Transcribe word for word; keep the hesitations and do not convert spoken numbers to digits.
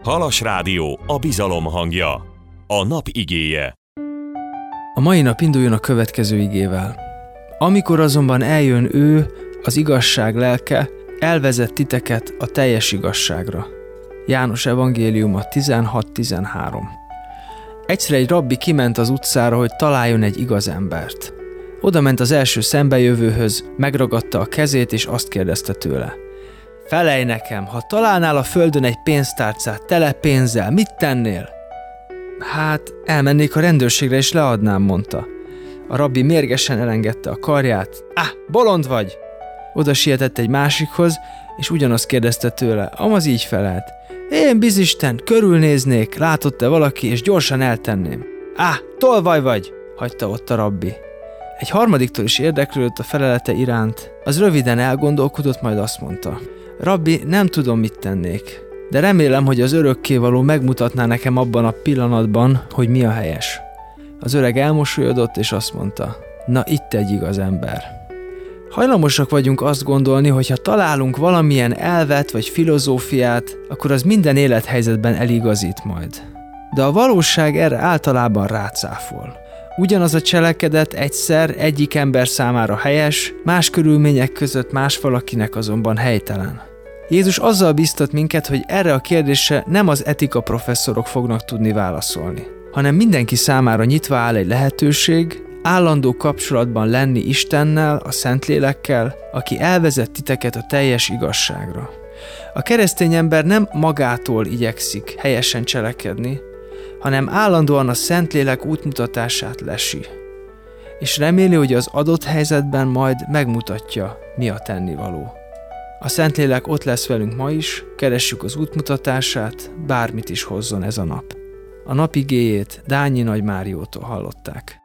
Halas Rádió, a bizalom hangja. A nap igéje. A mai nap induljon a következő igével. Amikor azonban eljön ő, az igazság lelke, elvezet titeket a teljes igazságra. János evangéliuma tizenhat tizenhárom. Egyszer egy rabbi kiment az utcára, hogy találjon egy igaz embert. Oda ment az első szembejövőhöz, megragadta a kezét, és azt kérdezte tőle: Felelj nekem, ha találnál a földön egy pénztárcát tele pénzzel, mit tennél? Hát, elmennék a rendőrségre, és leadnám, mondta. A rabbi mérgesen elengedte a karját. Á, bolond vagy! Oda sietett egy másikhoz, és ugyanazt kérdezte tőle. Amaz így felelt: Én bizisten, körülnéznék, látott-e valaki, és gyorsan eltenném. Á, tolvaj vagy! Hagyta ott a rabbi. Egy harmadiktól is érdeklődött a felelete iránt. Az röviden elgondolkodott, majd azt mondta: Rabbi, nem tudom, mit tennék, de remélem, hogy az örökkévaló megmutatná nekem abban a pillanatban, hogy mi a helyes. Az öreg elmosolyodott, és azt mondta: Na, itt egy igaz ember. Hajlamosak vagyunk azt gondolni, hogy ha találunk valamilyen elvet vagy filozófiát, akkor az minden élethelyzetben eligazít majd. De a valóság erre általában rácáfol. Ugyanaz a cselekedet egyszer egyik ember számára helyes, más körülmények között más valakinek azonban helytelen. Jézus azzal biztat minket, hogy erre a kérdésre nem az etika professzorok fognak tudni válaszolni, hanem mindenki számára nyitva áll egy lehetőség, állandó kapcsolatban lenni Istennel, a Szentlélekkel, aki elvezet titeket a teljes igazságra. A keresztény ember nem magától igyekszik helyesen cselekedni, hanem állandóan a Szentlélek útmutatását lesi, és reméli, hogy az adott helyzetben majd megmutatja, mi a tennivaló. A Szentlélek ott lesz velünk ma is, keressük az útmutatását, bármit is hozzon ez a nap. A nap igéjét Dányi Nagy Máriótól hallották.